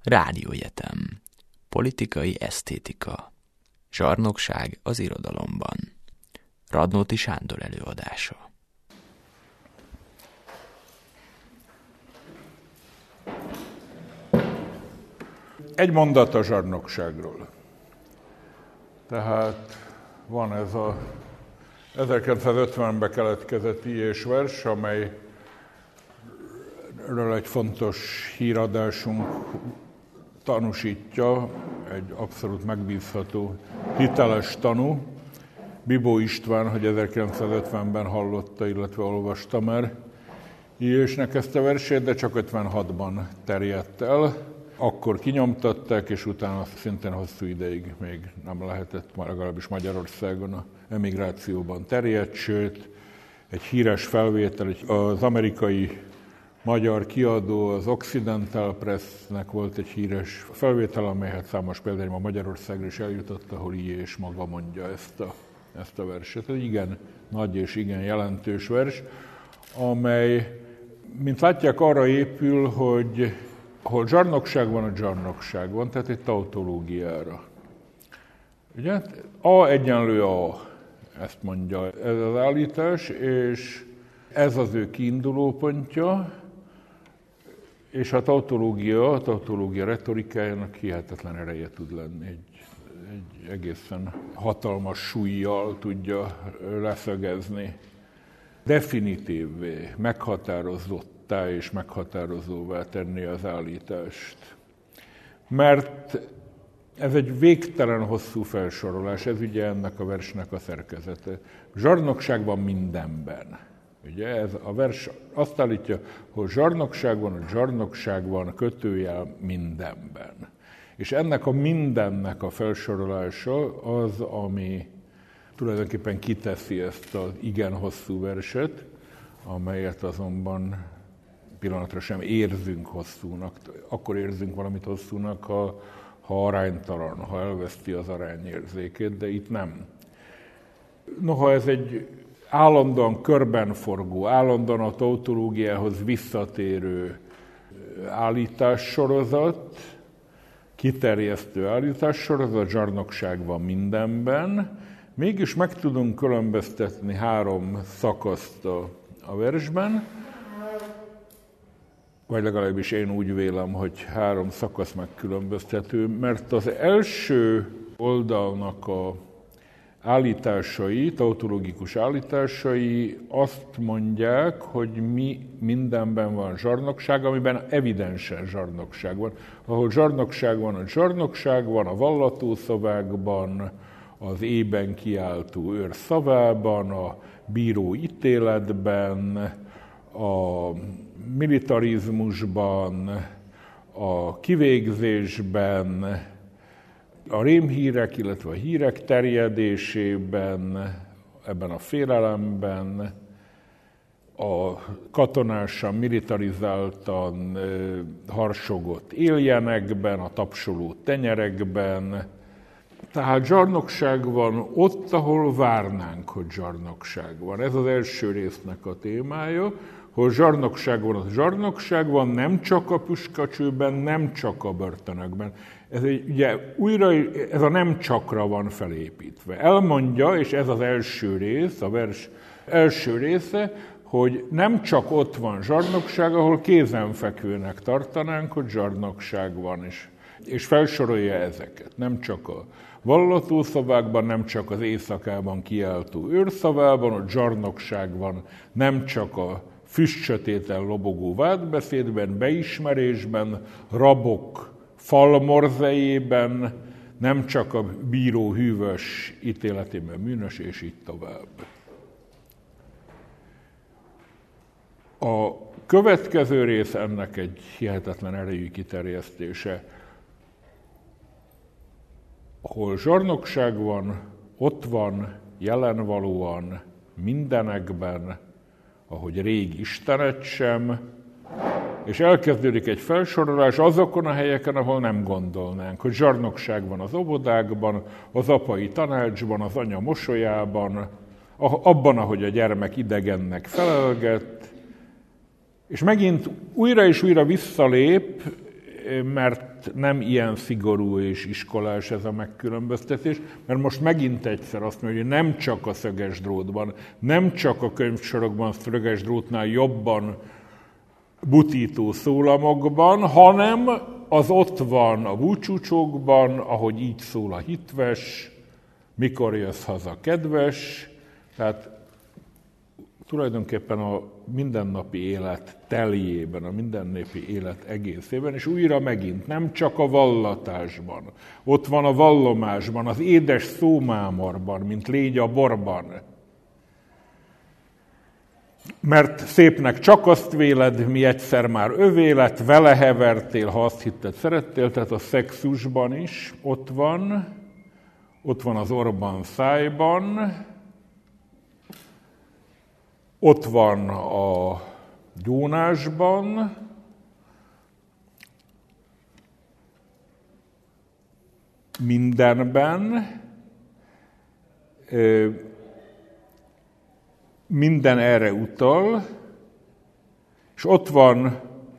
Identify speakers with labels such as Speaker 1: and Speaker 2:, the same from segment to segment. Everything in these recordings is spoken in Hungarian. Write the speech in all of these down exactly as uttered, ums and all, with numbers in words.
Speaker 1: Rádióegyetem. Politikai esztétika. Zsarnokság az irodalomban. Radnóti Sándor előadása.
Speaker 2: Egy mondat a zsarnokságról. Tehát van ez a ezerkilencszázötvenben keletkezett íjés vers, amelyről egy fontos híradásunk tanúsítja, egy abszolút megbízható, hiteles tanú. Bibó István, hogy ezerkilencszázötvenben hallotta, illetve olvasta már íjésnek ezt a versét, de csak ötvenhatban terjedt el. Akkor kinyomtatták, és utána szintén hosszú ideig még nem lehetett, legalábbis Magyarországon a emigrációban terjedt, sőt, egy híres felvétel, az amerikai magyar kiadó, az Occidental Pressnek volt egy híres felvétel, amelyet számos példányban Magyarországra is eljutott, ahol íjés maga mondja ezt a, ezt a verset. Ez igen nagy és igen jelentős vers, amely, mint látják, arra épül, hogy ahol zsarnokság van, a zsarnokság van, tehát egy tautológiára. Ugye? A egyenlő A, ezt mondja ez az állítás, és ez az ő kiindulópontja, és a tautológia, a tautológia retorikájának hihetetlen ereje tud lenni. Egy, egy egészen hatalmas súllyal tudja leszögezni. Definitívvé, meghatározottá és meghatározóvá tenni az állítást. Mert ez egy végtelen hosszú felsorolás, ez ugye ennek a versnek a szerkezete. Zsarnokság van mindenben. Ugye ez a vers azt állítja, hogy zsarnokság van, a zsarnokság van, kötőjel mindenben. És ennek a mindennek a felsorolása az, ami tulajdonképpen kiteszi ezt az igen hosszú verset, amelyet azonban pillanatra sem érzünk hosszúnak. Akkor érzünk valamit hosszúnak, ha, ha aránytalan, ha elveszti az arányérzékét, de itt nem. Noha ez egy állandóan körbenforgó, állandóan a tautológiához visszatérő állítássorozat, kiterjesztő állítássorozat, zsarnokság van mindenben, mégis meg tudunk különböztetni három szakaszt a, a versben, vagy legalábbis én úgy vélem, hogy három szakasz megkülönböztető, mert az első oldalnak a állításai, tautológikus állításai azt mondják, hogy mi mindenben van zsarnokság, amiben evidensen zsarnokság van. Ahol zsarnokság van, a zsarnokság van, a vallatószövágban, az ében kiáltó őr szavában, a bíró ítéletben, a militarizmusban, a kivégzésben, a rémhírek, illetve a hírek terjedésében, ebben a félelemben, a katonásan, militarizáltan harsogott éljenekben, a tapsoló tenyerekben. Tehát zsarnokság van ott, ahol várnánk, hogy zsarnokság van. Ez az első résznek a témája, hogy zsarnokság van, az zsarnokság van, nem csak a püskacsőben, nem csak a börtönökben. Ez egy, ugye újra, ez a nem csakra van felépítve. Elmondja, és ez az első rész, a vers első része, hogy nem csak ott van zsarnokság, ahol kézenfekvőnek tartanánk, hogy zsarnokság van, és, és felsorolja ezeket. Nem csak a vallatószobákban, nem csak az éjszakában kiáltó őrszavában, ott zsarnokság van, nem csak a füstsötéten lobogó vádbeszédben, beismerésben, rabok falmorzejében, nem csak a bíró hűvös ítéletében bűnös, és így tovább. A következő rész ennek egy hihetetlen erejű kiterjesztése. Ahol zsarnokság van, ott van, jelenvalóan, mindenekben, ahogy rég Istenet sem, és elkezdődik egy felsorolás azokon a helyeken, ahol nem gondolnánk, hogy zsarnokság van az óvodákban, az apai tanácsban, az anya mosolyában, abban, ahogy a gyermek idegennek felelget, és megint újra és újra visszalép, mert nem ilyen szigorú és iskolás ez a megkülönböztetés, mert most megint egyszer azt mondja, hogy nem csak a szöges drótban, nem csak a könyvsorokban, szöges drótnál jobban butító szólamokban, hanem az ott van a búcsúcsókban, ahogy így szól a hitves, mikor jössz haza kedves, tehát tulajdonképpen a mindennapi élet teljében, a mindennapi élet egészében, és újra megint nem csak a vallatásban, ott van a vallomásban, az édes szómámorban, mint légy a borban. Mert szépnek csak azt véled, mi egyszer már övé lett, vele hevertél, ha azt hitted, szerettél, tehát a szexusban is ott van, ott van az orban szájban, ott van a gyónásban, mindenben, minden erre utal, és ott van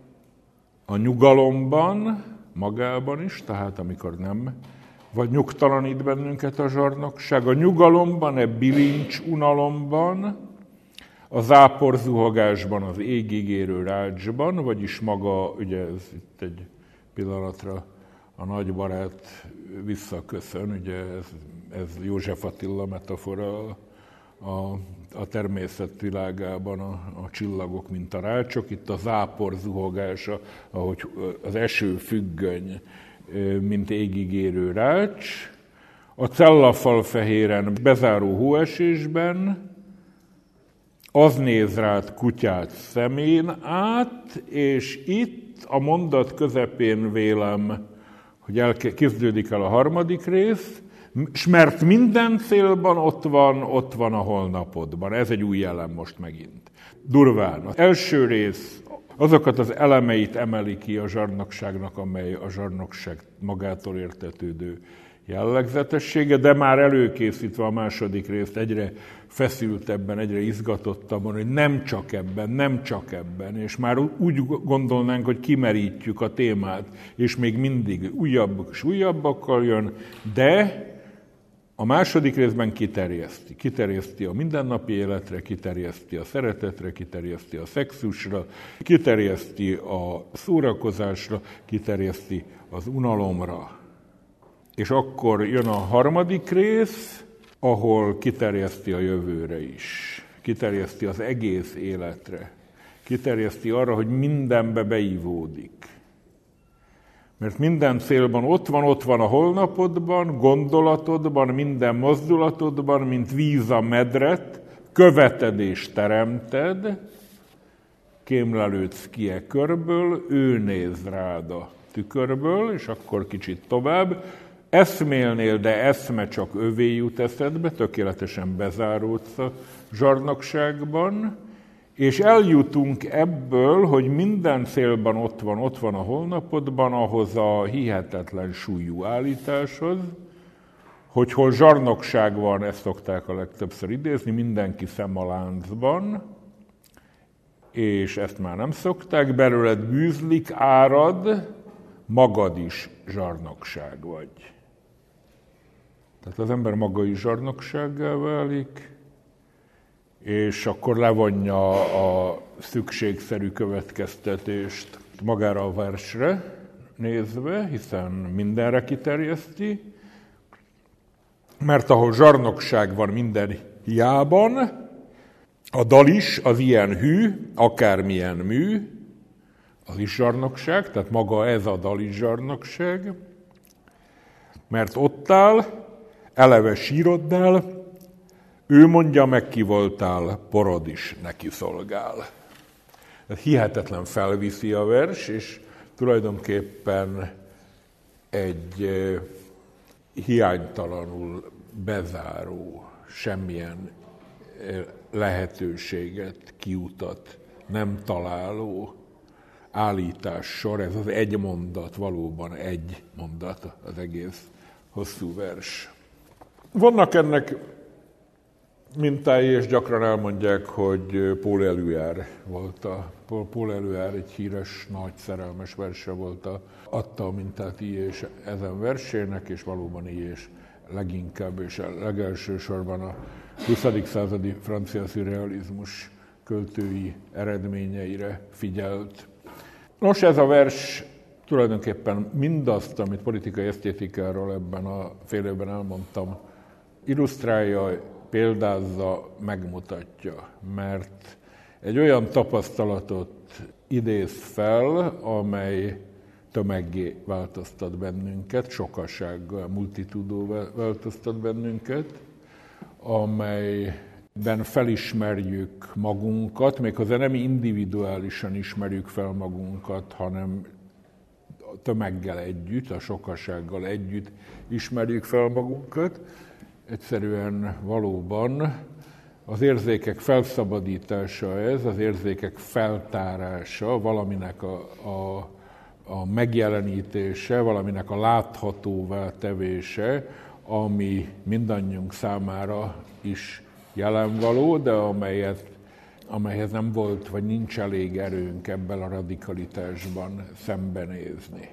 Speaker 2: a nyugalomban, magában is, tehát amikor nem, vagy nyugtalanít bennünket a zsarnokság, a nyugalomban, e bilincs unalomban, a záporzuhogásban, az égig érő rácsban, vagyis maga, ugye ez itt egy pillanatra a nagybarát visszaköszön, ugye ez, ez József Attila metafora a, a természet világában, a, a csillagok, mint a rácsok, itt a záporzuhogása, ahogy az eső függöny, mint égig érő rács, a cellafalfehéren bezáró hóesésben, az néz rád kutyát szemén át, és itt a mondat közepén vélem, hogy elkezdődik el a harmadik rész, s mert minden célban ott van, ott van a holnapodban. Ez egy új elem most megint. Durván. Az első rész azokat az elemeit emeli ki a zsarnokságnak, amely a zsarnokság magától értetődő jellegzetessége, de már előkészítve a második részt egyre feszültebben, egyre izgatottabban, hogy nem csak ebben, nem csak ebben, és már úgy gondolnánk, hogy kimerítjük a témát, és még mindig újabb és újabbakkal jön, de a második részben kiterjeszti. Kiterjeszti a mindennapi életre, kiterjeszti a szeretetre, kiterjeszti a szexusra, kiterjeszti a szórakozásra, kiterjeszti az unalomra. És akkor jön a harmadik rész, ahol kiterjeszti a jövőre is. Kiterjeszti az egész életre. Kiterjeszti arra, hogy mindenbe beívódik. Mert minden célban ott van, ott van a holnapodban, gondolatodban, minden mozdulatodban, mint víz a medret, követed és teremted, kémlelődsz ki e körből, ő néz rád a tükörből, és akkor kicsit tovább, eszmélnél, de eszme csak övé jut eszedbe, tökéletesen bezáródsz a zsarnokságban, és eljutunk ebből, hogy minden célban ott van, ott van a holnapodban, ahhoz a hihetetlen súlyú állításhoz, hogy hol zsarnokság van, ezt szokták a legtöbbször idézni, mindenki szem a láncban, és ezt már nem szokták, belőled bűzlik, árad, magad is zsarnokság vagy. Tehát az ember maga is zsarnoksággá válik, és akkor levonja a szükségszerű következtetést magára a versre nézve, hiszen mindenre kiterjeszti, mert ahol zsarnokság van minden hiában, a dal is az ilyen hű, akármilyen mű, az is zsarnokság, tehát maga ez a dal is zsarnokság, mert ott áll, eleve síroddál, ő mondja meg, ki voltál, porod is neki szolgál. Ez hihetetlen felviszi a vers, és tulajdonképpen egy hiánytalanul bezáró, semmilyen lehetőséget, kiutat nem találó állítás sor. Ez az egy mondat, valóban egy mondat az egész hosszú vers. Vannak ennek mintái, és gyakran elmondják, hogy Paul Éluard volt a, Paul Éluard egy híres, nagy szerelmes verse volt, a, adta a mintát Ilyés ezen versének, és valóban Ilyés leginkább és legelsősorban a huszadik századi francia szürrealizmus költői eredményeire figyelt. Nos, ez a vers tulajdonképpen mindazt, amit politikai esztétikáról ebben a fél évben elmondtam, illusztrálja, példázza, megmutatja, mert egy olyan tapasztalatot idéz fel, amely tömeggé változtat bennünket, sokasággal, multitudó változtat bennünket, amelyben felismerjük magunkat, méghozzá nem individuálisan ismerjük fel magunkat, hanem a tömeggel együtt, a sokasággal együtt ismerjük fel magunkat. Egyszerűen valóban az érzékek felszabadítása ez, az érzékek feltárása, valaminek a, a, a megjelenítése, valaminek a láthatóvá tevése, ami mindannyiunk számára is jelenvaló, de amelyet, amelyhez nem volt, vagy nincs elég erőnk ebben a radikalitásban szembenézni.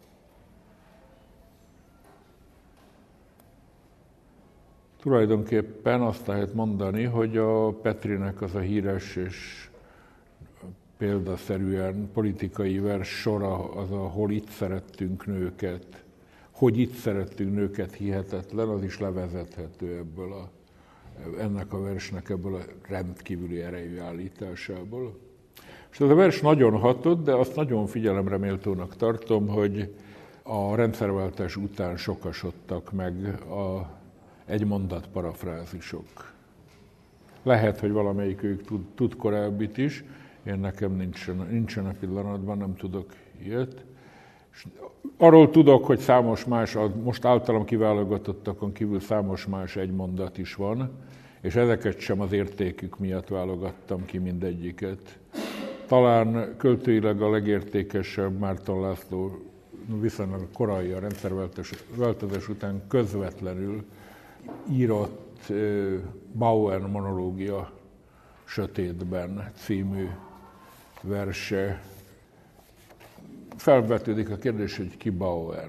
Speaker 2: Tulajdonképpen azt lehet mondani, hogy a Petrinek az a híres és példaszerűen politikai vers sora az a hol itt szerettünk nőket, hogy itt szerettünk nőket hihetetlen, az is levezethető ebből a, ennek a versnek ebből a rendkívüli erejű állításából. És ez a vers nagyon hatott, de azt nagyon figyelemre méltónak tartom, hogy a rendszerváltás után sokasodtak meg a egy mondat parafrázisok. Lehet, hogy valamelyikük tud, tud korábbit is, én nekem nincsen, nincsen a pillanatban, nem tudok ilyet. És arról tudok, hogy számos más, most általam kiválogatottakon kívül számos más egy mondat is van, és ezeket sem az értékük miatt válogattam ki mindegyiket. Talán költőileg a legértékesebb Márton László viszonylag korai a rendszerváltozás után közvetlenül írott uh, Bauer monológia Sötétben című verse. Felvetődik a kérdés, hogy ki Bauer.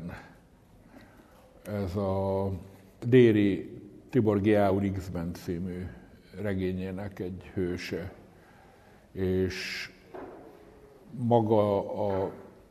Speaker 2: Ez a Déri Tibor G. X-ben című regényének egy hőse. És maga a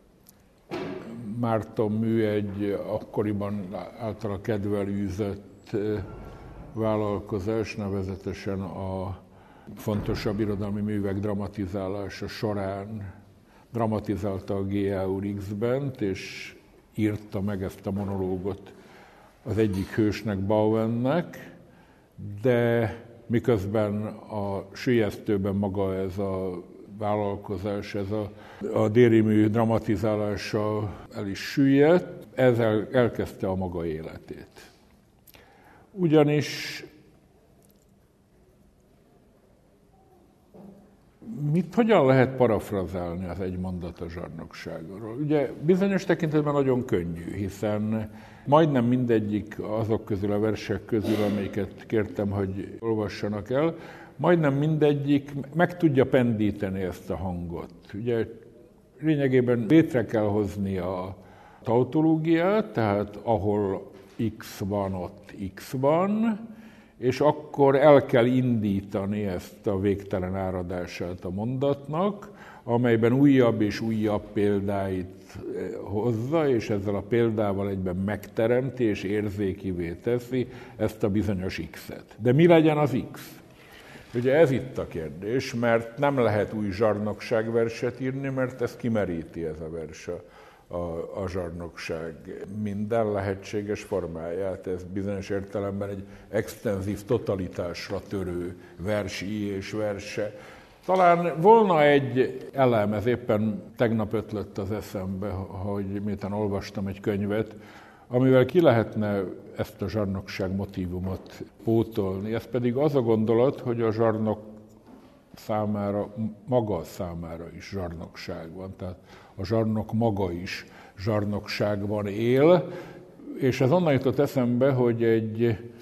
Speaker 2: Márton mű egy akkoriban általa kedvelőzött vállalkozás, nevezetesen a fontosabb irodalmi művek dramatizálása során dramatizálta a G. X-ben, és írta meg ezt a monológot az egyik hősnek, Bauernek, de miközben a süllyesztőben maga ez a vállalkozás, ez a, a Déri mű dramatizálása el is süllyedt, ezzel elkezdte a maga életét. Ugyanis mit, hogyan lehet parafrazálni az egy mondat a zsarnokságról? Ugye bizonyos tekintetben nagyon könnyű, hiszen majdnem mindegyik azok közül a versek közül, amiket kértem, hogy olvassanak el, majdnem mindegyik meg tudja pendíteni ezt a hangot. Ugye lényegében létre kell hozni a tautológiát, tehát ahol X van, ott X van, és akkor el kell indítani ezt a végtelen áradását a mondatnak, amelyben újabb és újabb példáit hozza, és ezzel a példával egyben megteremti és érzékivé teszi ezt a bizonyos X-et. De mi legyen az X? Ugye ez itt a kérdés, mert nem lehet új zsarnokságverset írni, mert ez kimeríti ez a vers a, a zsarnokság minden lehetséges formáját. Ez bizonyos értelemben egy extenzív totalitásra törő versi és verse. Talán volna egy elem, ez éppen tegnap ötlött az eszembe, hogy miután olvastam egy könyvet, amivel ki lehetne ezt a zsarnokság motívumot pótolni. Ez pedig az a gondolat, hogy a zsarnok számára, maga számára is zsarnokság van. Tehát a zsarnok maga is zsarnokságban él, és ez onnan jutott eszembe, hogy egy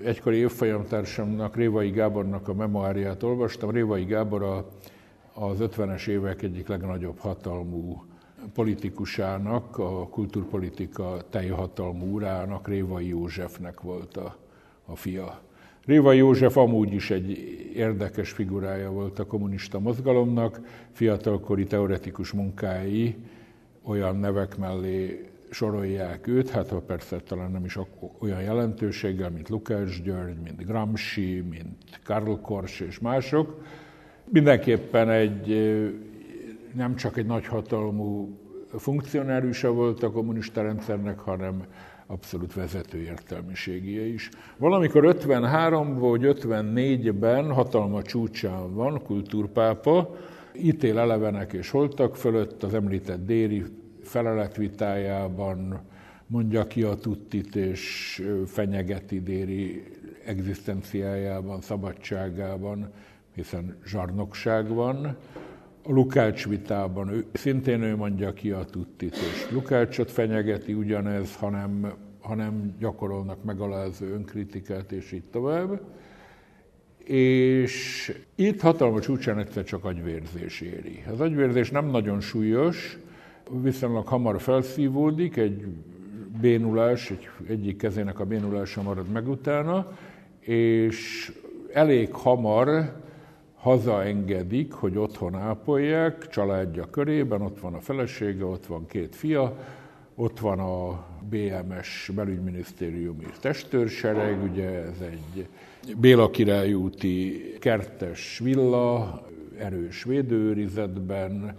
Speaker 2: egykori évfolyamtársamnak, Révai Gábornak a memoáriát olvastam. Révai Gábor a, az ötvenes évek egyik legnagyobb hatalmú politikusának, a kultúrpolitika teljhatalmú urának, Révai Józsefnek volt a, a fia. Révai József amúgy is egy érdekes figurája volt a kommunista mozgalomnak, fiatalkori teoretikus munkái olyan nevek mellé sorolják őt, hát ha persze talán nem is olyan jelentőséggel, mint Lukács György, mint Gramsci, mint Karl Korsch és mások. Mindenképpen egy, nem csak egy nagyhatalmú funkcionáriusa volt a kommunista rendszernek, hanem abszolút vezető értelmiségie is. Valamikor ötvenháromban vagy ötvennégyben hatalma csúcsán van, kultúrpápa, ítél elevenek és holtak fölött, az említett Déri feleletvitájában mondja ki a tuttit és fenyegeti Déri egzisztenciájában, szabadságában, hiszen zsarnokság van. A Lukács vitában ő, szintén ő mondja ki a tuttit, és Lukácsot fenyegeti ugyanez, hanem, hanem gyakorolnak megalázó önkritikát, és így tovább. És itt hatalma csúcsán egyszer csak agyvérzés éri. Az agyvérzés nem nagyon súlyos, viszonylag hamar felszívódik, egy bénulás, egy, egyik kezének a bénulása marad meg utána, és elég hamar hazaengedik, hogy otthon ápolják, családja körében, ott van a felesége, ott van két fia, ott van a bé em es belügyminisztériumi testőrsereg, ugye ez egy Béla Király úti kertes villa, erős védőőrizetben,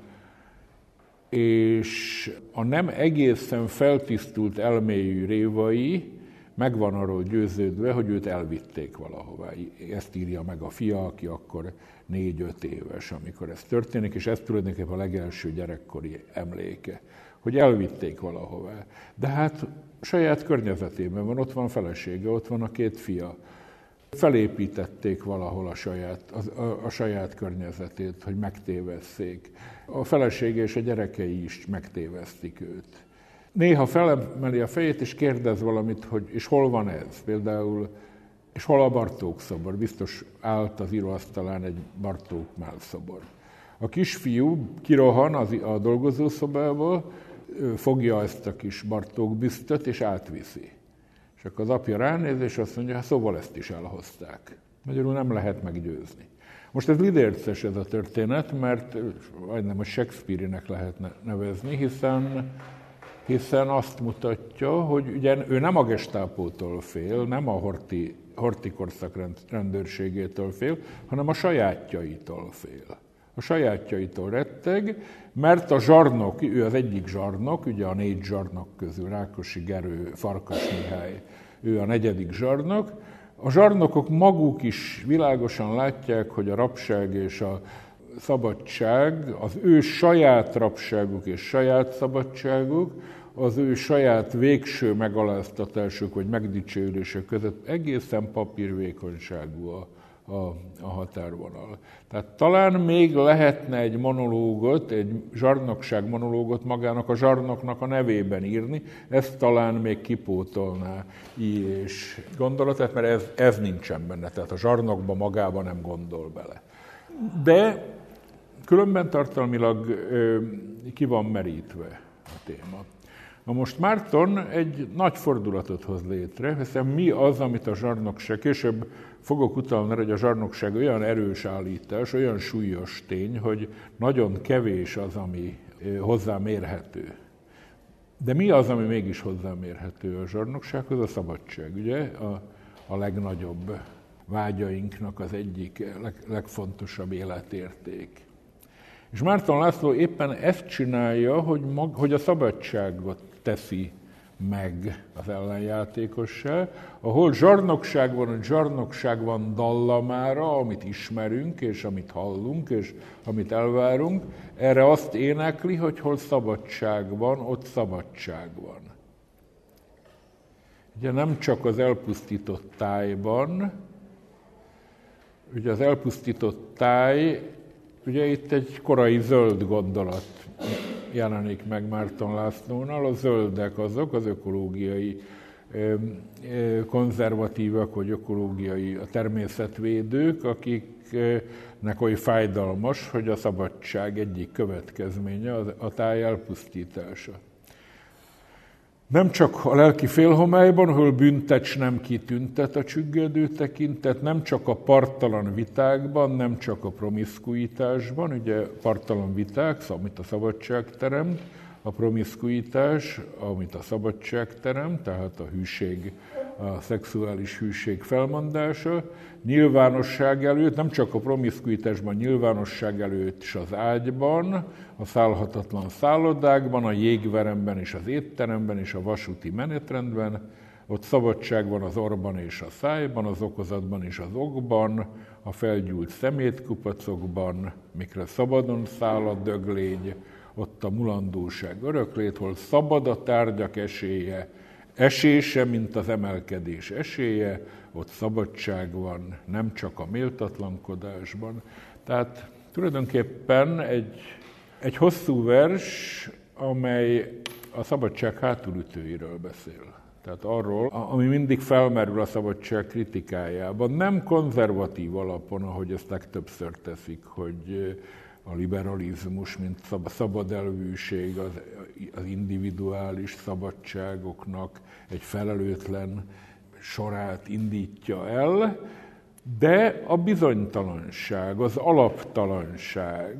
Speaker 2: és a nem egészen feltisztult elméjű Révai meg van arról győződve, hogy őt elvitték valahová. Ezt írja meg a fia, aki akkor négy-öt éves, amikor ez történik, és ez tulajdonképpen a legelső gyerekkori emléke, hogy elvitték valahová. De hát saját környezetében van, ott van a felesége, ott van a két fia. Felépítették valahol a saját, a, a, a saját környezetét, hogy megtévesszék. A felesége és a gyerekei is megtévesztik őt. Néha felemeli a fejét, és kérdez valamit, hogy és hol van ez? Például, és hol a Bartók szobor? Biztos állt az íróasztalán egy Bartók Mál szobor. A kisfiú kirohan az, a dolgozószobából, fogja ezt a kis Bartók büsztöt, és átviszi. És akkor az apja ránéz, és azt mondja, hát szóval ezt is elhozták. Magyarul nem lehet meggyőzni. Most ez lidérces ez a történet, mert majdnem a Shakespeare-nek lehet nevezni, hiszen, hiszen azt mutatja, hogy ugye ő nem a gestápótól fél, nem a horti, horti korszak rendőrségétől fél, hanem a sajátjaitól fél. A sajátjaitól retteg, mert a zsarnok, ő az egyik zsarnok, ugye a négy zsarnok közül Rákosi Gerő, Farkas Mihály, ő a negyedik zsarnok. A zsarnokok maguk is világosan látják, hogy a rabság és a szabadság, az ő saját rabságuk és saját szabadságuk, az ő saját végső megaláztatásuk vagy megdicsérések között egészen papírvékonyságú a A, a határvonal. Tehát talán még lehetne egy monológot, egy zsarnokság monológot magának a zsarnoknak a nevében írni, ezt talán még kipótolná I. és gondolatát, mert ez, ez nincsen benne, tehát a zsarnokba magában nem gondol bele. De különben tartalmilag ö, ki van merítve a téma. Na most Márton egy nagy fordulatot hoz létre, hiszen mi az, amit a zsarnokság, később fogok utalni, hogy a zsarnokság olyan erős állítás, olyan súlyos tény, hogy nagyon kevés az, ami hozzámérhető. De mi az, ami mégis hozzámérhető a zsarnoksághoz? A szabadság, ugye? A, a legnagyobb vágyainknak az egyik leg, legfontosabb életérték. És Márton László éppen ezt csinálja, hogy, mag, hogy a szabadságot teszi meg az ellenjátékossá, ahol zsarnokság van, hogy zsarnokság van dallamára, amit ismerünk, és amit hallunk, és amit elvárunk, erre azt énekli, hogy hol szabadság van, ott szabadság van. Ugye nem csak az elpusztított tájban, ugye az elpusztított táj, ugye itt egy korai zöld gondolat jelenik meg Márton Lászlónál, a zöldek azok, az ökológiai konzervatívak vagy ökológiai a természetvédők, akiknek oly fájdalmas, hogy a szabadság egyik következménye a táj elpusztítása. Nem csak a lelki félhomályban, ahol büntecs nem kitüntet a csüggedő tekintet, nem csak a parttalan vitákban, nem csak a promiszkuitásban, ugye parttalan viták, amit a szabadság teremt, a promiszkuitás, amit a szabadság teremt, tehát a hűség, a szexuális hűség felmondása, nyilvánosság előtt, nem csak a promiszkuitásban, nyilvánosság előtt is az ágyban, a szállhatatlan szállodákban, a jégveremben és az étteremben és a vasúti menetrendben, ott szabadság van az orban és a szájban, az okozatban és az okban, a felgyújt szemétkupacokban, mikre szabadon száll a döglény, ott a mulandóság öröklét, hol szabad a tárgyak esélye, esése, mint az emelkedés esélye, ott szabadság van, nem csak a méltatlankodásban. Tehát tulajdonképpen egy, egy hosszú vers, amely a szabadság hátulütőiről beszél. Tehát arról, ami mindig felmerül a szabadság kritikájában, nem konzervatív alapon, ahogy ezt legtöbbször teszik, hogy a liberalizmus, mint szabad elvűség, az, az individuális szabadságoknak egy felelőtlen sorát indítja el, de a bizonytalanság, az alaptalanság,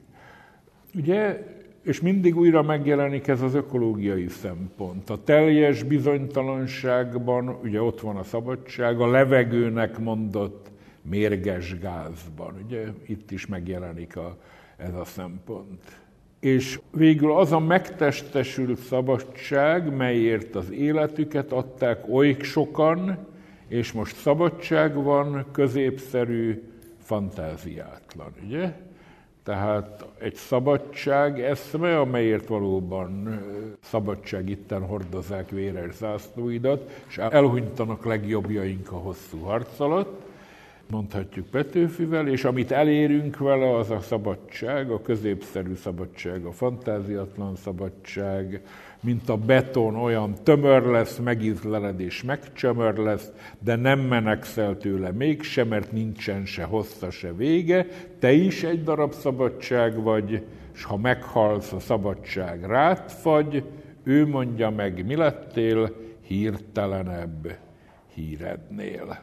Speaker 2: ugye, és mindig újra megjelenik ez az ökológiai szempont. A teljes bizonytalanságban, ugye ott van a szabadság, a levegőnek mondott mérges gázban. Ugye itt is megjelenik a, ez a szempont. És végül az a megtestesült szabadság, melyért az életüket adták oly sokan, és most szabadság van, középszerű, fantáziátlan, ugye? Tehát egy szabadság eszme, amelyért valóban szabadság itten hordozzák véres zászlóidat, és elhunytanak legjobbjaink a hosszú harc alatt, mondhatjuk Petőfivel, és amit elérünk vele, az a szabadság, a középszerű szabadság, a fantáziatlan szabadság, mint a beton olyan tömör lesz, megízleled és megcsömör lesz, de nem menekszel tőle mégsem, mert nincsen se hossza, se vége. Te is egy darab szabadság vagy, és ha meghalsz, a szabadság rád fagy, ő mondja meg, mi lettél, hirtelenebb hírednél.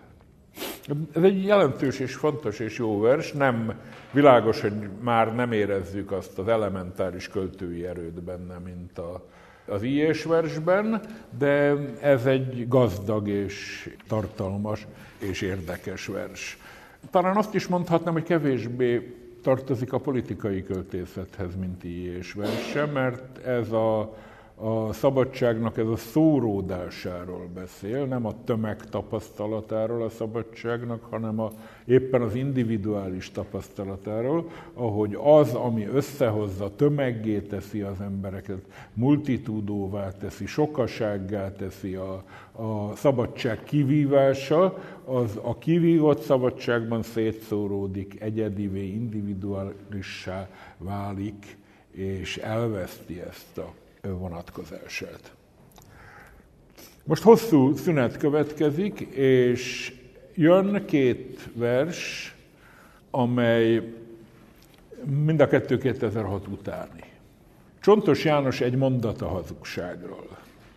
Speaker 2: Ez egy jelentős és fontos és jó vers, nem világos, hogy már nem érezzük azt az elementáris költői erőt benne, mint a, az ilyes versben, de ez egy gazdag és tartalmas és érdekes vers. Talán azt is mondhatnám, hogy kevésbé tartozik a politikai költészethez, mint ilyes verse, mert ez a A szabadságnak ez a szóródásáról beszél, nem a tömeg tapasztalatáról a szabadságnak, hanem a, éppen az individuális tapasztalatáról, ahogy az, ami összehozza, tömeggé teszi az embereket, multitudóvá teszi, sokasággá teszi a, a szabadság kivívása, az a kivívott szabadságban szétszóródik, egyedivé, individuálissá válik, és elveszti ezt a vonatkozását. Most hosszú szünet következik, és jön két vers, amely mind a kettő kétezer-hat utáni. Csontos János egy mondat a hazugságról.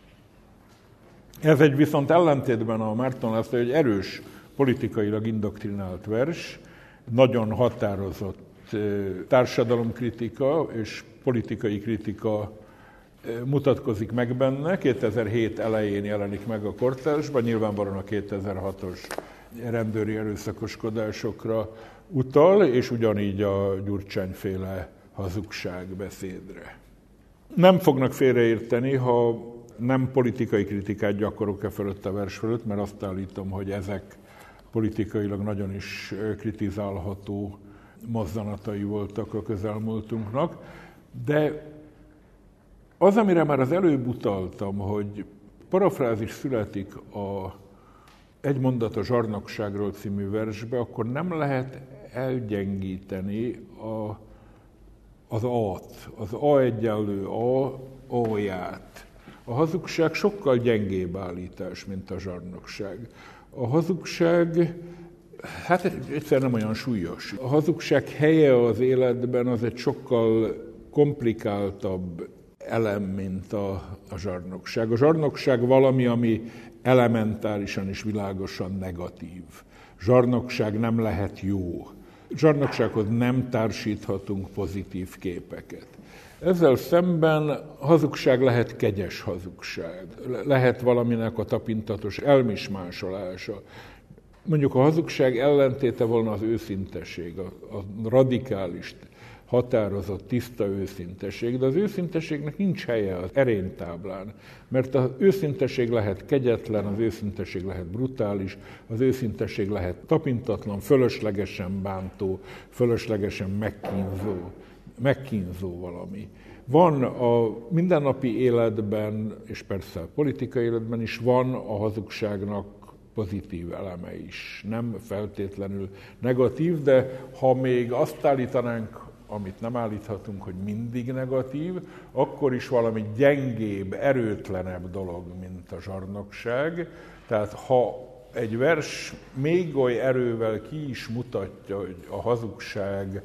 Speaker 2: Ez egy viszont ellentétben a Márton László egy erős, politikailag indoktrinált vers, nagyon határozott társadalomkritika és politikai kritika mutatkozik meg benne. kétezer-hét elején jelenik meg a kortársban, nyilvánvalóan a kétezer-hatos rendőri erőszakoskodásokra utal, és ugyanígy a Gyurcsány-féle hazugságbeszédre. Nem fognak félreérteni, ha nem politikai kritikát gyakorok e fölött a vers fölött, mert azt állítom, hogy ezek politikailag nagyon is kritizálható mozzanatai voltak a közelmúltunknak, de az, amire már az előbb utaltam, hogy parafrázis születik a Egy mondat a zsarnokságról című versbe, akkor nem lehet elgyengíteni a, az A-t, az A egyenlő A, A-ját, A hazugság sokkal gyengébb állítás, mint a zsarnokság. A hazugság, hát egyszer nem olyan súlyos. A hazugság helye az életben az egy sokkal komplikáltabb elem, mint a, a zsarnokság. A zsarnokság valami, ami elementárisan és világosan negatív. Zsarnokság nem lehet jó. Zsarnoksághoz nem társíthatunk pozitív képeket. Ezzel szemben a hazugság lehet kegyes hazugság. Lehet valaminek a tapintatos elmismásolása. Mondjuk a hazugság ellentéte volna az őszinteség, a, a radikális, határozott, tiszta őszinteség, de az őszinteségnek nincs helye az erénytáblán, mert az őszinteség lehet kegyetlen, az őszinteség lehet brutális, az őszinteség lehet tapintatlan, fölöslegesen bántó, fölöslegesen megkínzó, megkínzó valami. Van a mindennapi életben, és persze a politikai életben is van a hazugságnak pozitív eleme is. Nem feltétlenül negatív, de ha még azt állítanánk, amit nem állíthatunk, hogy mindig negatív, akkor is valami gyengébb, erőtlenebb dolog, mint a zsarnokság. Tehát ha egy vers még oly erővel ki is mutatja, hogy a hazugság,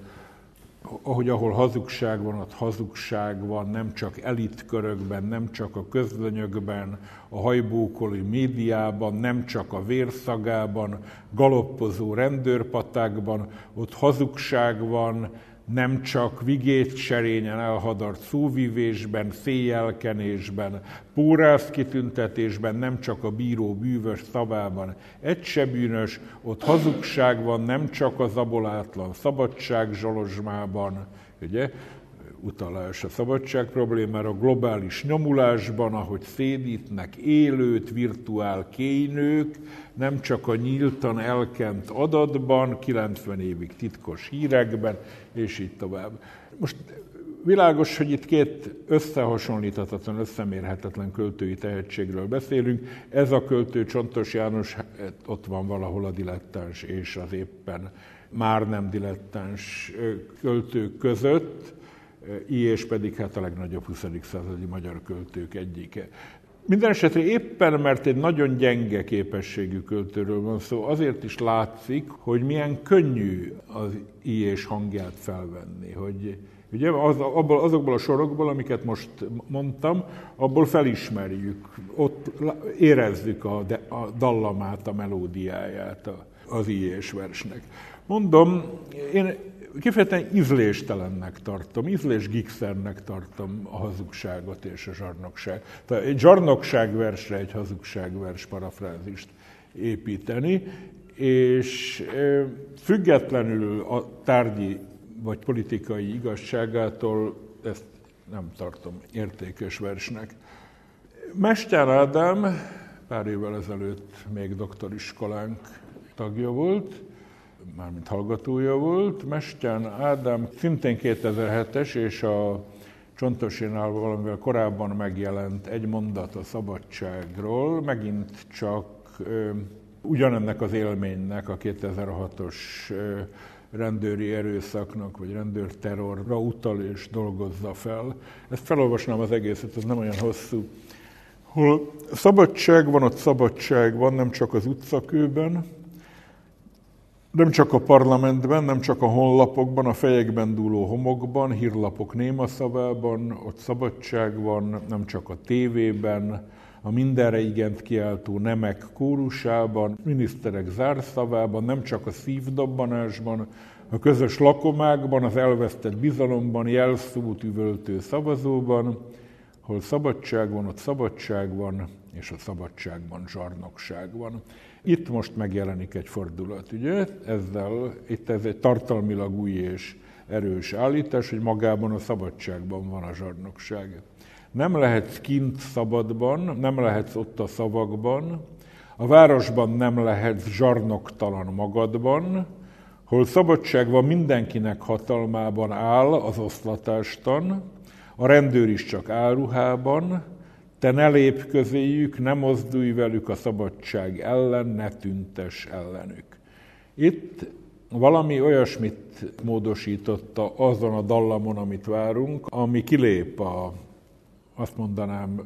Speaker 2: ahogy ahol hazugság van, ott hazugság van, nem csak elitkörökben, nem csak a közlönyökben, a hajbókoló médiában, nem csak a vérszagában, galoppozó rendőrpatákban, ott hazugság van, nem csak vigétserényen elhadart szóvivésben, széjjelkenésben, pórászkitüntetésben, nem csak a bíró bűvös szavában. Egy se bűnös, ott hazugság van, nem csak a zabolátlan szabadság zsolozsmában, ugye? Utalás a szabadság problémára, a globális nyomulásban, ahogy szédítnek élőt, virtuál kénynők, nem csak a nyíltan elkent adatban, kilencven évig titkos hírekben, és így tovább. Most világos, hogy itt két összehasonlíthatatlan, összemérhetetlen költői tehetségről beszélünk. Ez a költő, Csontos János, ott van valahol a dilettáns és az éppen már nem dilettáns költők között, Ilyes pedig hát a legnagyobb huszadik századi magyar költők egyike. Mindenesetre éppen, mert egy nagyon gyenge képességű költőről van szó, azért is látszik, hogy milyen könnyű az Ilyes hangját felvenni. Hogy, ugye az, abból, azokból a sorokból, amiket most mondtam, abból felismerjük, ott érezzük a, a dallamát, a melódiáját az Ilyes versnek. Mondom, én kifejezetten ízléstelennek tartom, ízlésgikszernek tartom a hazugságot és a zsarnokság. Tehát egy zsarnokságversre egy hazugságvers parafrázist építeni, és függetlenül a tárgyi vagy politikai igazságától ezt nem tartom értékes versnek. Mester Ádám pár évvel ezelőtt még doktoriskolánk tagja volt, mármint hallgatója volt. Mester Ádám szintén kétezer-hetes, és a Csontosénál valamivel korábban megjelent Egy mondat a szabadságról, megint csak ö, ugyanennek az élménynek, a kétezer-hatos ö, rendőri erőszaknak, vagy rendőrterrorra utal és dolgozza fel. Ezt felolvasnám az egészet, ez nem olyan hosszú. Hol szabadság van, ott szabadság van, nem csak az utcakőben, nem csak a parlamentben, nem csak a honlapokban, a fejekben dúló homokban, hírlapok néma szavában, ott szabadság van, nem csak a tévében, a mindenre igent kiáltó nemek kórusában, miniszterek zárszavában, nem csak a szívdobbanásban, a közös lakomákban, az elvesztett bizalomban, jelszót üvöltő szavazóban, hol szabadság van, ott szabadság van, és a szabadságban zsarnokság van. Itt most megjelenik egy fordulat, ugye? Ezzel, itt ez egy tartalmilag új és erős állítás, hogy magában a szabadságban van a zsarnokság. Nem lehetsz kint szabadban, nem lehetsz ott a szavakban, a városban nem lehetsz zsarnoktalan magadban, hol szabadság van, mindenkinek hatalmában áll az oszlatástan, a rendőr is csak álruhában, te ne lépj közéjük, ne mozdulj velük a szabadság ellen, ne tüntes ellenük. Itt valami olyasmit módosította azon a dallamon, amit várunk, ami kilép a, azt mondanám,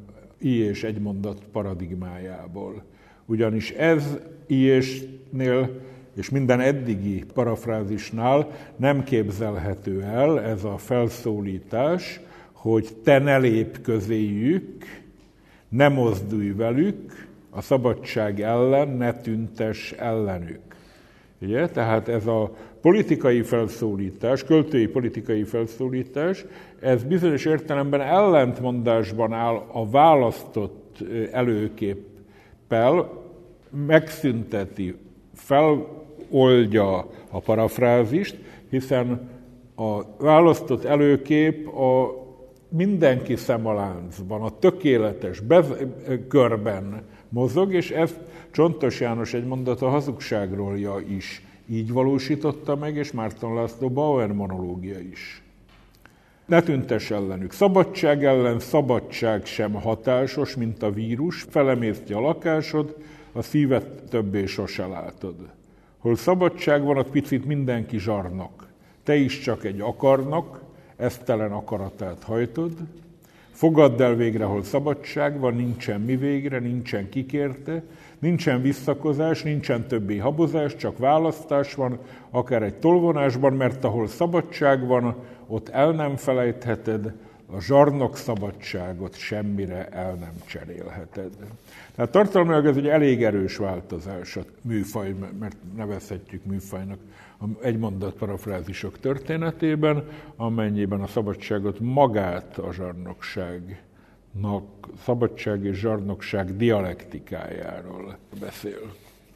Speaker 2: Illyés egymondat paradigmájából. Ugyanis ez Illyésnél és minden eddigi parafrázisnál nem képzelhető el, ez a felszólítás, hogy te ne lépj közéjük, ne mozdulj velük, a szabadság ellen ne tüntess ellenük. Ugye? Tehát ez a politikai felszólítás, költői politikai felszólítás, ez bizonyos értelemben ellentmondásban áll a választott előképpel, megszünteti, feloldja a parafrázist, hiszen a választott előkép a mindenki szemaláncban, a tökéletes körben mozog, és ezt Csontos János egymondat a hazugságról is így valósította meg, és Márton László Bauer monológia is. Ne tüntess ellenük. Szabadság ellen szabadság sem hatásos, mint a vírus, felemészti a lakásod, a szívet többé sose látod. Hol szabadság van, ott picit mindenki zsarnok. Te is csak egy akarnak, esztelen akaratát hajtod. Fogadd el végre, hol szabadság van, nincsen mi végre, nincsen kikérte, nincsen visszakozás, nincsen többé habozás, csak választás van, akár egy tolvonásban, mert ahol szabadság van, ott el nem felejtheted, a zsarnok szabadságot semmire el nem cserélheted. Tehát tartalmilag ez egy elég erős változás a műfaj, mert nevezhetjük műfajnak egymondat parafrázisok történetében, amennyiben a szabadságot magát a zsarnokságnak, szabadság és zsarnokság dialektikájáról beszél.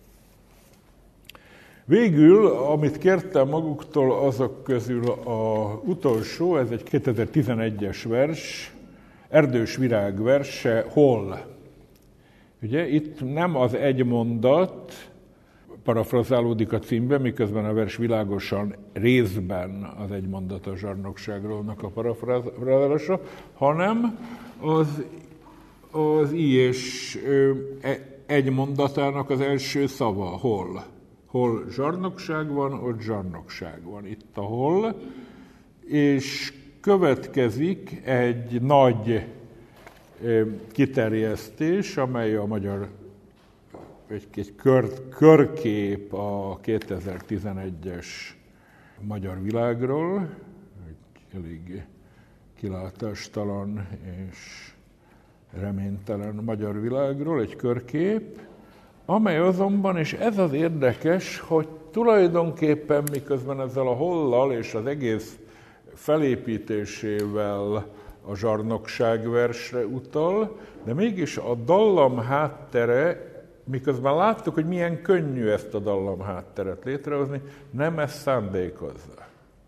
Speaker 2: Végül, amit kértem maguktól, azok közül az utolsó, ez egy kétezer-tizenegyes vers, Erdős Virág verse, Hol? Ugye itt nem az egy mondat parafrazálódik a címben, miközben a vers világosan részben az egy mondat a zsarnokságról a parafrázálása, hanem az, az Illyés egy mondatának az első szava, hol. Hol zsarnokság van, ott zsarnokság van. Itt a hol, és következik egy nagy kiterjesztés, amely a magyar egy, egy kör, körkép a kétezer-tizenegyes magyar világról, egy elég kilátástalan és reménytelen magyar világról, egy körkép, amely azonban, és ez az érdekes, hogy tulajdonképpen miközben ezzel a hollal és az egész felépítésével a zsarnokságversre utal, de mégis a dallam háttere, miközben láttuk, hogy milyen könnyű ezt a dallam hátteret létrehozni, nem ezt szándékozza.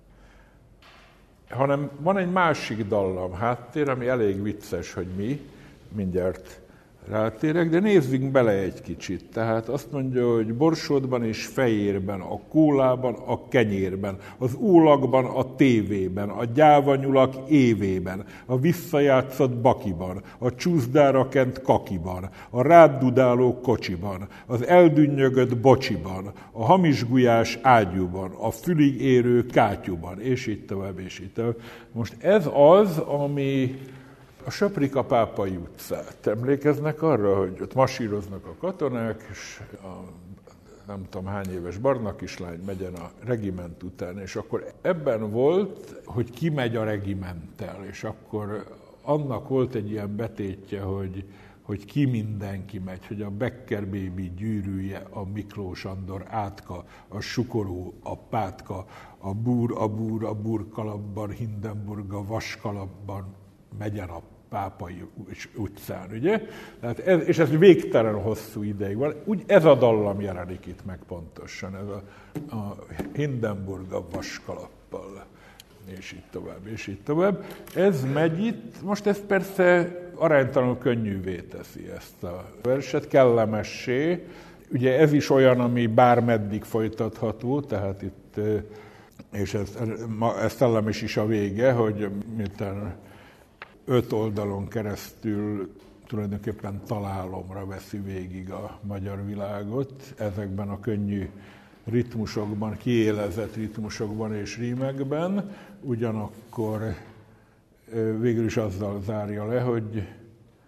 Speaker 2: Hanem van egy másik dallam háttér, ami elég vicces, hogy mi, mindjárt rátérek, de nézzünk bele egy kicsit. Tehát azt mondja, hogy borsodban és fejérben, a kólában, a kenyérben, az ólagban, a tévében, a gyávanyulak évében, a visszajátszott bakiban, a csúszdára kent kakiban, a ráddudáló kocsiban, az eldünnyögött bocsiban, a hamis gulyás ágyúban, a fülig érő kátyúban, és így tovább, és így tovább. Most ez az, ami a Söprika Pápai utcát. Emlékeznek arra, hogy ott masíroznak a katonák, és a nem tudom hány éves barna kislány megyen a regiment után, és akkor ebben volt, hogy ki megy a regimenttel, és akkor annak volt egy ilyen betétje, hogy, hogy ki mindenki megy, hogy a Becker Baby gyűrűje, a Miklós Andor átka, a Sukoró, a Pátka, a búr, a búr, a burkalapban, Hindenburg a vaskalapban megyen a Pápai utcán, ugye? Tehát ez, és ez végtelen hosszú ideig van. Úgy ez a dallam jelenik itt meg pontosan, ez a, a Hindenburg a vaskalappal, és így tovább, és így tovább. Ez megy itt, most ez persze aránytalanul könnyűvé teszi ezt a verset, kellemessé. Ugye ez is olyan, ami bármeddig folytatható, tehát itt, és ez, ez kellemes is a vége, hogy miután öt oldalon keresztül tulajdonképpen találomra veszi végig a magyar világot, ezekben a könnyű ritmusokban, kiélezett ritmusokban és rímekben, ugyanakkor végül is azzal zárja le, hogy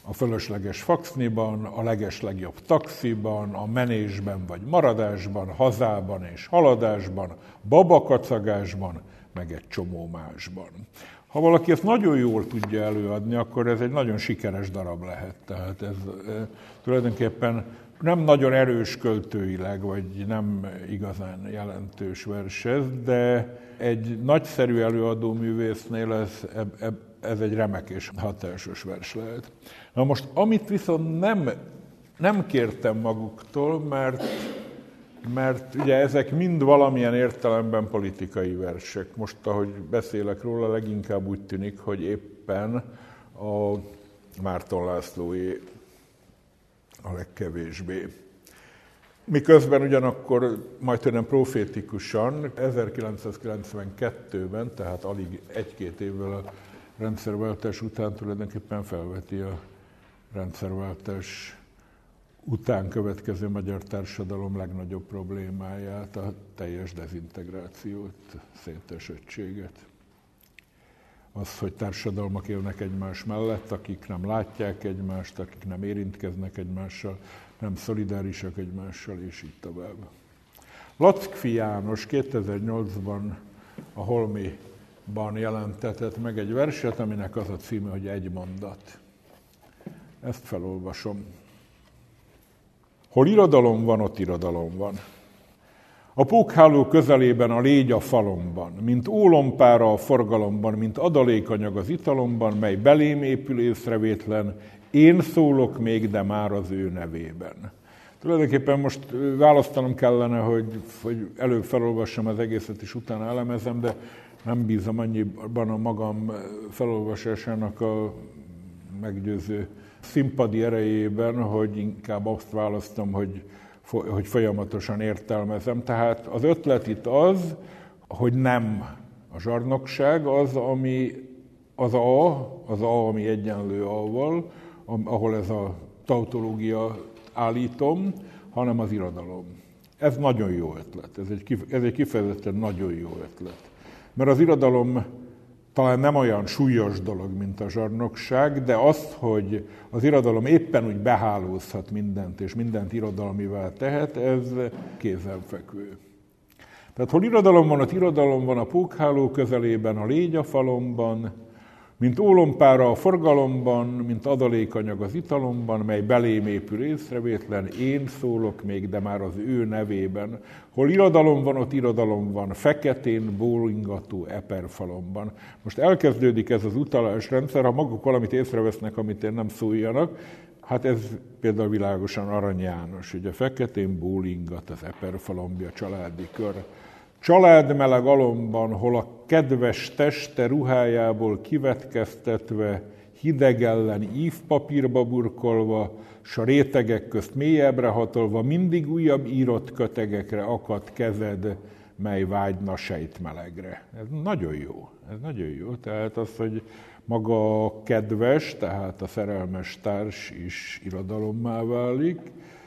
Speaker 2: a fölösleges faxniban, a legeslegjobb taxiban, a menésben vagy maradásban, hazában és haladásban, babakacagásban, meg egy csomó másban. Ha valaki ezt nagyon jól tudja előadni, akkor ez egy nagyon sikeres darab lehet. Tehát ez e, tulajdonképpen nem nagyon erős költőileg, vagy nem igazán jelentős vers ez, de egy nagyszerű előadóművésznél ez, ez egy remek és hatásos vers lehet. Na most, amit viszont nem, nem kértem maguktól, mert, mert ugye ezek mind valamilyen értelemben politikai versek. Most, ahogy beszélek róla, leginkább úgy tűnik, hogy éppen a Márton Lászlóé a legkevésbé. Miközben ugyanakkor majdnem profétikusan ezerkilencszázkilencvenkettőben, tehát alig egy-két évvel a rendszerváltás után tulajdonképpen felveti a rendszerváltás után következő magyar társadalom legnagyobb problémáját, a teljes dezintegrációt, szétesettséget. Az, hogy társadalmak élnek egymás mellett, akik nem látják egymást, akik nem érintkeznek egymással, nem szolidárisak egymással, és így tovább. Lackfi János kétezer-nyolcban a Holmiban jelentetett meg egy verset, aminek az a címe, hogy Egy mondat. Ezt felolvasom. Hol irodalom van, ott irodalom van. A pókháló közelében a légy a falomban, mint ólompára a forgalomban, mint adalékanyag az italomban, mely belém épül észrevétlen, én szólok még, de már az ő nevében. Tulajdonképpen most választanom kellene, hogy, hogy előbb felolvassam az egészet, és utána elemezem, de nem bízom annyiban a magam felolvasásának a meggyőző színpadi erejében, hogy inkább azt választom, hogy hogy folyamatosan értelmezem. Tehát az ötlet itt az, hogy nem a zsarnokság az, ami az A, az A, ami egyenlő A-val, ahol ez a tautológia állítom, hanem az irodalom. Ez nagyon jó ötlet, ez egy, ez egy kifejezetten nagyon jó ötlet. Mert az irodalom talán nem olyan súlyos dolog, mint a zsarnokság, de azt, hogy az irodalom éppen úgy behálózhat mindent, és mindent irodalmivá tehet, ez kézenfekvő. Tehát hol irodalom van, ott irodalom van a pókháló közelében, a légy a falomban, mint ólompára a forgalomban, mint adalékanyag az italomban, mely belém épül észrevétlen, én szólok még, de már az ő nevében. Hol irodalom van, ott irodalom van, feketén bólingató eperfalomban. Most elkezdődik ez az utalásrendszer, ha maguk valamit észrevesznek, amit én nem szóljanak, hát ez például világosan Arany János, ugye feketén bólingat az eperfalombja, családi kör. Családmeleg alomban, hol a kedves teste ruhájából kivetkeztetve, hideg ellen ívpapírba burkolva, s a rétegek közt mélyebbre hatolva, mindig újabb írott kötegekre akadt kezed, mely vágyna sejtmelegre. Ez nagyon jó, ez nagyon jó. Tehát az, hogy maga a kedves, tehát a szerelmes társ is irodalommá válik,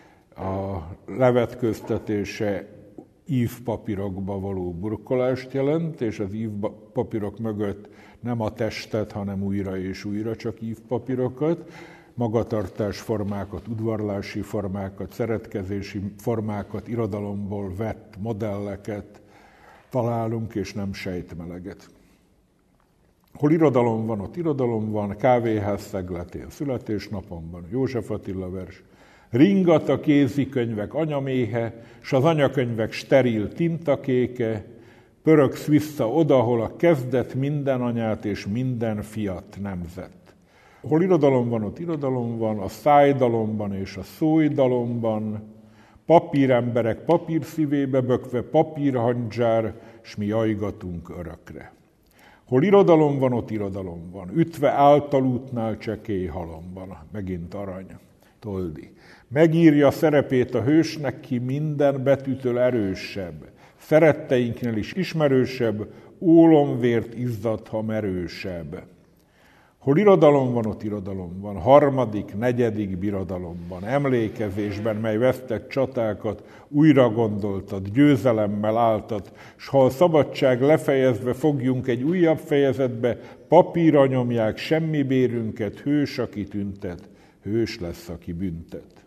Speaker 2: a levetköztetése ívpapírokba való burkolást jelent, és az ívpapírok mögött nem a testet, hanem újra és újra csak ívpapírokat, magatartás formákat, udvarlási formákat, szeretkezési formákat, irodalomból vett modelleket találunk, és nem sejtmeleget. Hol irodalom van, ott irodalom van, kávéház szegletén születésnapomban, József Attila vers, ringat a kézikönyvek anyaméhe, s az anyakönyvek steril tintakéke, pöröksz vissza oda, hol a kezdet minden anyát és minden fiat nemzet. Hol irodalom van, ott irodalom van, a szájdalomban és a szólydalomban, papíremberek papír szívébe bökve, papírhandzsár, s mi jajgatunk örökre. Hol irodalom van, ott irodalom van, ütve általútnál csekély halomban, megint Arany, Toldi. Megírja szerepét a hősnek, ki minden betűtől erősebb, szeretteinknél is ismerősebb, ólomvért izzadt, ha merősebb. Hol irodalom van, ott irodalom van, harmadik, negyedik birodalomban, emlékezésben, mely vesztett csatákat újra gondoltad, győzelemmel álltad, s ha a szabadság lefejezve fogjunk egy újabb fejezetbe, papírra nyomják semmi bérünket, hős, aki tüntet, hős lesz, aki büntet.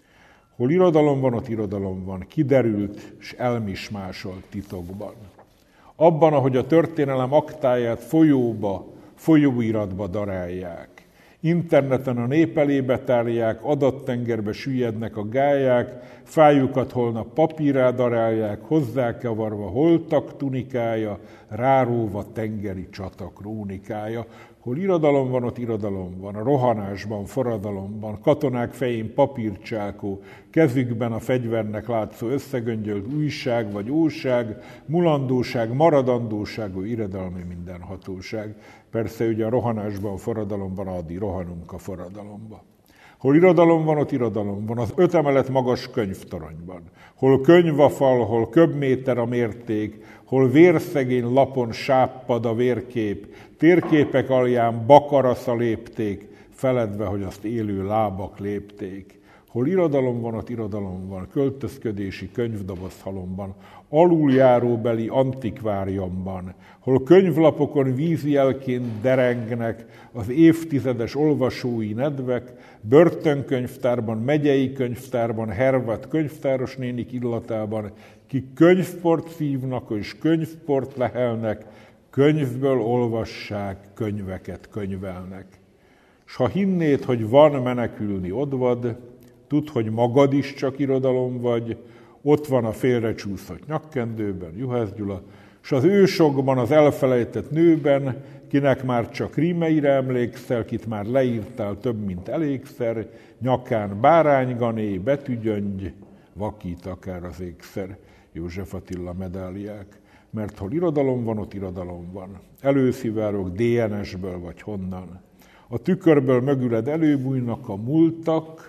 Speaker 2: Hol irodalom van, ott irodalom van, kiderült és elmismásolt titokban. Abban, ahogy a történelem aktáját folyóba, folyóiratba darálják, interneten a nép elébe tárják, adattengerbe süllyednek a gályák, fájukat holnap papírrá darálják, hozzákavarva holtak tunikája, ráróva tengeri csata krónikája. Hol irodalom van, ott irodalom van, a rohanásban, forradalomban, katonák fején papírcsákó, kezükben a fegyvernek látszó összegöngyölt újság vagy óság, mulandóság, maradandóság, irodalmi mindenhatóság. Persze ugye a rohanásban, a forradalomban addig rohanunk a forradalomba. Hol irodalom van, ott irodalom van, az öt emelet magas könyvtoronyban. Hol könyv a fal, hol köbméter a mérték, hol vérszegény lapon sáppad a vérkép, térképek alján bakarasza lépték, feledve, hogy azt élő lábak lépték. Hol irodalom van, ott irodalom van, költözködési könyvdoboz halomban, aluljáróbeli antikváriumban, hol könyvlapokon vízjelként derengnek az évtizedes olvasói nedvek, börtönkönyvtárban, megyei könyvtárban, Hervat könyvtáros nénik illatában, kik könyvport szívnak és könyvport lehelnek, könyvből olvassák, könyveket könyvelnek. S ha hinnéd, hogy van menekülni odvad, tudd, hogy magad is csak irodalom vagy, ott van a félrecsúszott nyakkendőben, Juhász Gyula, s az ősokban, az elfelejtett nőben, kinek már csak rímeire emlékszel, kit már leírtál több, mint elégszer, nyakán báránygané, betűgyöngy, vakít akár az ékszer, József Attila medáliák. Mert hol irodalom van, ott irodalom van. Előszivárok dé en es-ből vagy honnan. A tükörből mögüled előbújnak a múltak,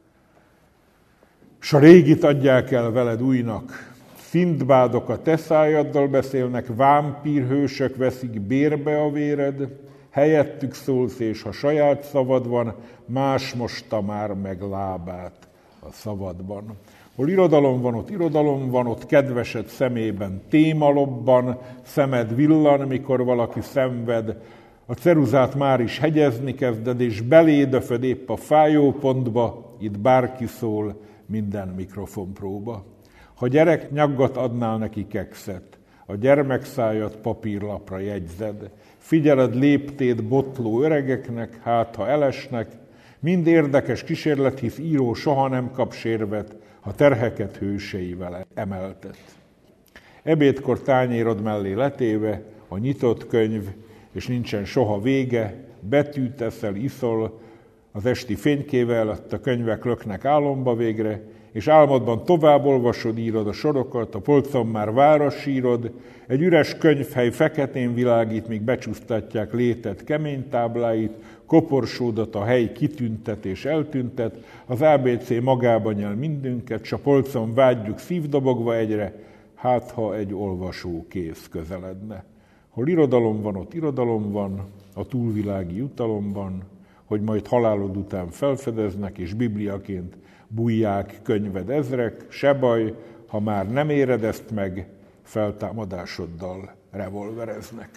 Speaker 2: s a régit adják el veled újnak. Szindbádok a te szájaddal beszélnek, vámpírhősök veszik bérbe a véred, helyettük szólsz, és ha saját szavad van, más mosta már meg lábát a szavadban. Hol irodalom van, ott irodalom van, ott kedvesed szemében témalobban, szemed villan, mikor valaki szenved, a ceruzát már is hegyezni kezded, és belédöföd épp a fájópontba, itt bárki szól, minden mikrofonpróba. Ha gyerek nyaggat adnál neki kekszet, a gyermekszájat papírlapra jegyzed, figyeled léptét botló öregeknek, hát ha elesnek, mind érdekes kísérlet, hisz író soha nem kap sérvet, ha terheket hőseivel emeltet. Ebédkor tányérod mellé letéve, a nyitott könyv, és nincsen soha vége, betűt eszel, iszol, az esti fénykével a könyvek löknek álomba végre, és álmodban tovább olvasod, írod a sorokat, a polcon már város írod, egy üres könyvhely feketén világít, míg becsúsztatják létet kemény tábláit, koporsódat a hely kitüntet és eltüntet, az á bé cé magában nyel mindünket, s a polcon vágyjuk szívdobogva egyre, hát ha egy olvasó kéz közeledne. Hol irodalom van, ott irodalom van, a túlvilági jutalomban, hogy majd halálod után felfedeznek, és bibliaként bújják könyved ezrek, se baj, ha már nem éred ezt meg, feltámadásoddal revolvereznek.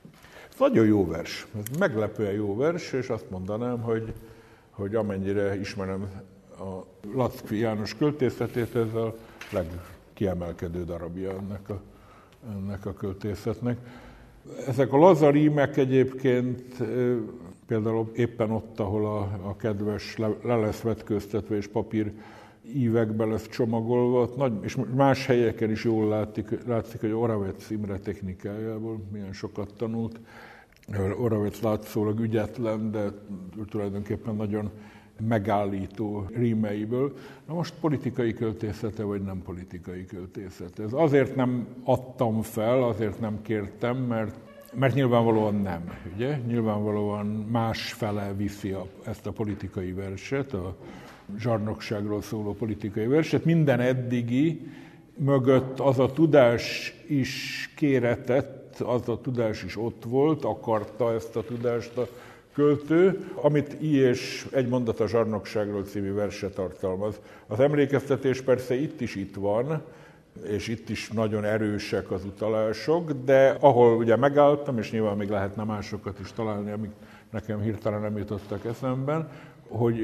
Speaker 2: Ez nagyon jó vers, ez meglepően jó vers, és azt mondanám, hogy, hogy amennyire ismerem a Lackfi János költészetét, ez a legkiemelkedő darabja ennek a, ennek a költészetnek. Ezek a laza rímek egyébként például éppen ott, ahol a, a kedves le, le lesz vetköztetve és papír ívekbe lesz csomagolva, nagy, és más helyeken is jól látszik, látszik hogy Oravec Imre technikájából milyen sokat tanult. Oravec látszólag ügyetlen, de tulajdonképpen nagyon megállító rímeiből. Na most politikai költészete, vagy nem politikai költészete? Ez azért nem adtam fel, azért nem kértem, mert, mert nyilvánvalóan nem. Ugye? Nyilvánvalóan másfele viszi a, ezt a politikai verset, a zsarnokságról szóló politikai verset. Minden eddigi mögött az a tudás is kéretett, az a tudás is ott volt, akarta ezt a tudást a költő, amit I. és Egy mondat a zsarnokságról című verse tartalmaz. Az emlékeztetés persze itt is itt van, és itt is nagyon erősek az utalások, de ahol ugye megálltam, és nyilván még lehetne másokat is találni, amik nekem hirtelen nem jutottak eszemben, hogy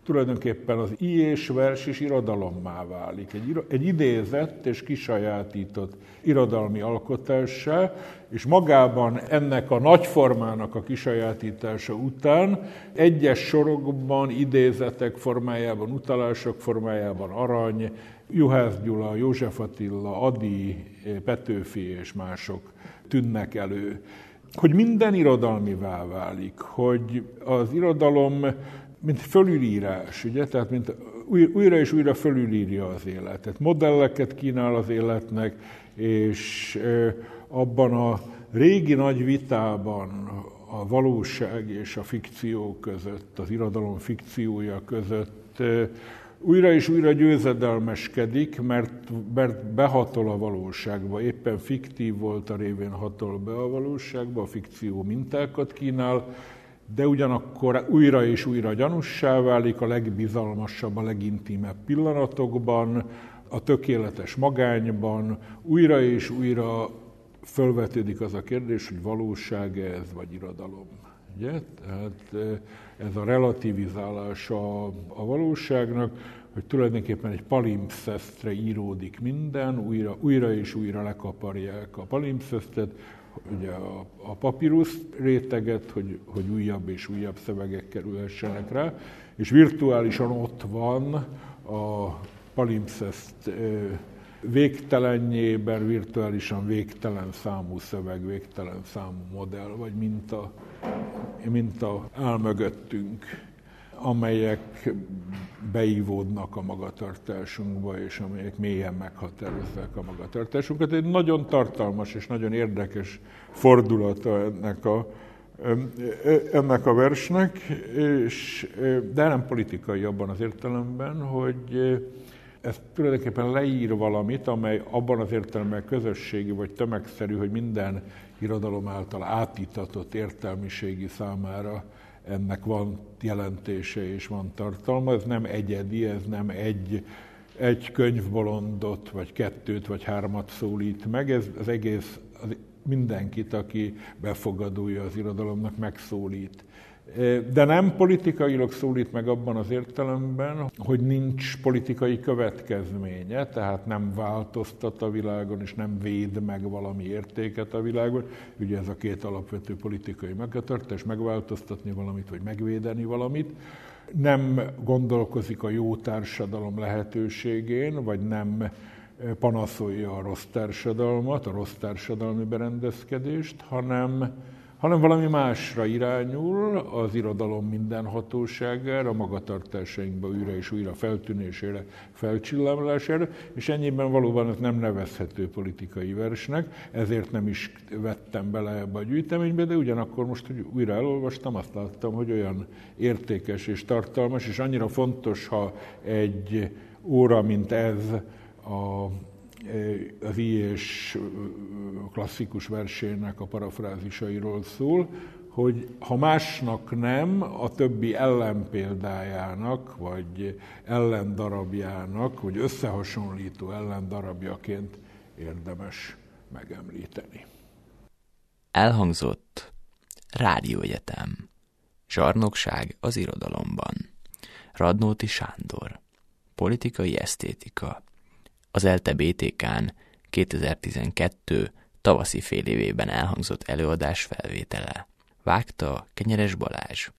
Speaker 2: tulajdonképpen az ijés vers is irodalommá válik. Egy, egy idézett és kisajátított irodalmi alkotássá, és magában ennek a nagyformának a kisajátítása után egyes sorokban, idézetek formájában, utalások formájában Arany, Juhász Gyula, József Attila, Ady, Petőfi és mások tűnnek elő. Hogy minden irodalmivá válik, hogy az irodalom mint fölülírás, ugye? Tehát mint újra és újra fölülírja az életet. Modelleket kínál az életnek, és abban a régi nagy vitában a valóság és a fikció között, az irodalom fikciója között újra és újra győzedelmeskedik, mert, mert behatol a valóságba. Éppen fiktív volt a révén hatol be a valóságba, a fikció mintákat kínál, de ugyanakkor újra és újra gyanussá válik a legbizalmasabb, a legintimebb pillanatokban, a tökéletes magányban, újra és újra fölvetődik az a kérdés, hogy valóság ez, vagy irodalom. Ugye? Tehát ez a relativizálása a valóságnak, hogy tulajdonképpen egy palimpszesztre íródik minden, újra, újra és újra lekaparják a palimpszesztet, ugye a, a papírus réteget, hogy, hogy újabb és újabb szövegek kerülhessenek rá, és virtuálisan ott van a palimpszeszt végtelenjében, virtuálisan végtelen számú szöveg, végtelen számú modell, vagy minta, minta áll mögöttünk, amelyek beívódnak a magatartásunkba, és amelyek mélyen meghatározzák a magatartásunkat. Egy nagyon tartalmas és nagyon érdekes fordulata ennek a, ennek a versnek, és, de nem politikai abban az értelemben, hogy ez tulajdonképpen leír valamit, amely abban az értelemben közösségi vagy tömegszerű, hogy minden irodalom által átítatott értelmiségi számára ennek van jelentése és van tartalma. Ez nem egyedi, ez nem egy, egy könyvbolondot, vagy kettőt, vagy hármat szólít meg. Ez az egész az mindenkit, aki befogadója az irodalomnak, megszólít. De nem politikailag szólít meg abban az értelemben, hogy nincs politikai következménye, tehát nem változtat a világon, és nem véd meg valami értéket a világon. Ugye ez a két alapvető politikai magatartás, megváltoztatni valamit, vagy megvédeni valamit. Nem gondolkozik a jó társadalom lehetőségén, vagy nem panaszolja a rossz társadalmat, a rossz társadalmi berendezkedést, hanem hanem valami másra irányul, az irodalom mindenhatóságára, a magatartásainkba újra és újra feltűnésére, felcsillámlására, és ennyiben valóban ez nem nevezhető politikai versnek, ezért nem is vettem bele ebbe a gyűjteménybe, de ugyanakkor most, hogy újra elolvastam, azt láttam, hogy olyan értékes és tartalmas, és annyira fontos, ha egy óra, mint ez, a az Ijés klasszikus versének a parafrázisairól szól, hogy ha másnak nem, a többi ellenpéldájának, vagy ellendarabjának, vagy összehasonlító ellendarabjaként érdemes megemlíteni.
Speaker 1: Elhangzott Rádióegyetem. Zsarnokság az irodalomban. Radnóti Sándor. Politikai esztétika. Az ELTE bé té kán kétezer-tizenkettő tavaszi félévében elhangzott előadás felvétele. Vágta Kenyeres Balázs.